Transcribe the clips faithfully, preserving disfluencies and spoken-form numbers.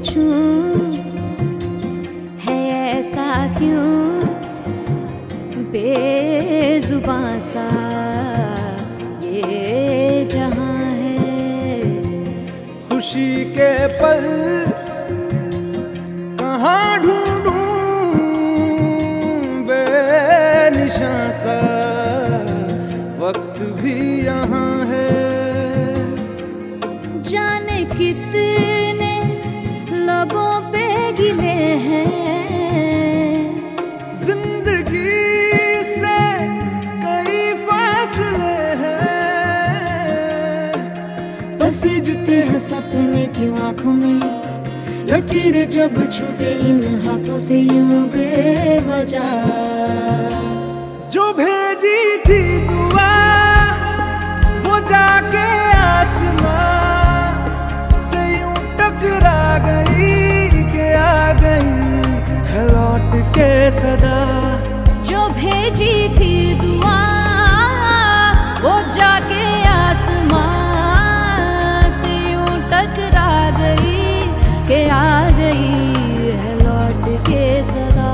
पूछूं है ऐसा क्यों बेजुबां सा ये जहां है। खुशी के पल कहाँ ढूंढूं बेनिशां सा वक्त भी यहाँ है। जाने कितने लबों पे गिले हैं जिंदगी से कई फासले हैं। बस जीते हैं सपने की आंखों में लकीरें जब छूटे इन हाथों से यूं बेवजह। जो भेजी थी दुआ वो जाके आसमां से यूं टकरा गई के आ गई है लौट के सदा। जो भेजी थी दुआ वो जाके आसमां से यूं टकरा गई के आ गई है लौट के सदा।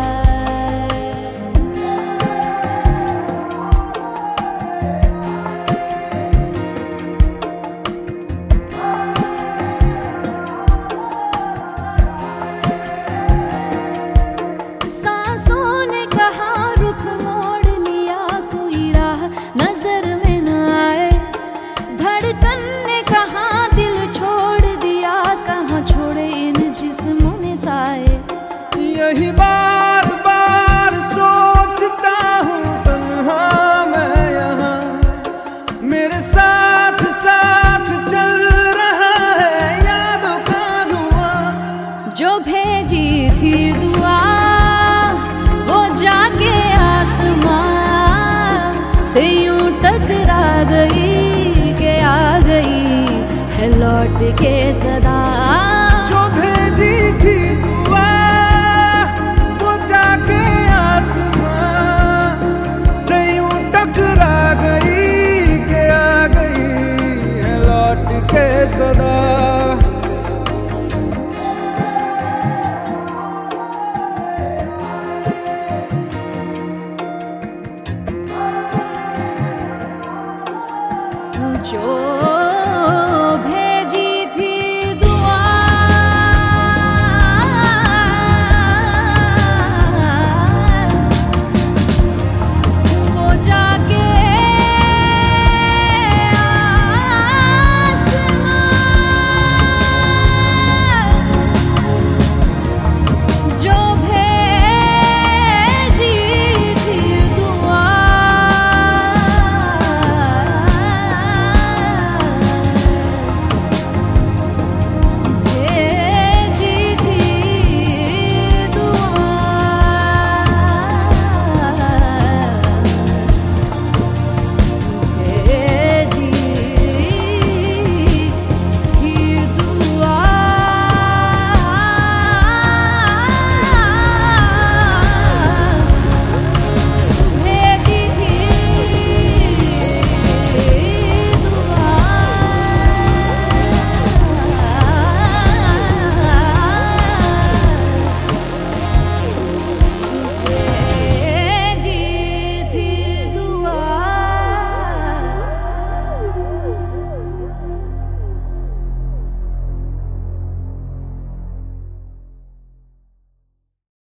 सांसों ने कहा रुख मोड़ लिया कोई राह नजर में न आए। धड़कन ने कहा दिल छोड़ दिया कहाँ छोड़े इन जिस्मों में साए। यही बार बार सोचता हूँ तन्हा मैं यहाँ मेरे साथ साथ चल रहा है यादों का धुआं। जो भेजी थी दुआ वो जाके आसमां से यूं टकरा गई के आ गई है लौट के सदा। जो भेजी थी दुआ वो जाके आसमां से यूं टकरा गई के आ गई है लौट के सदा।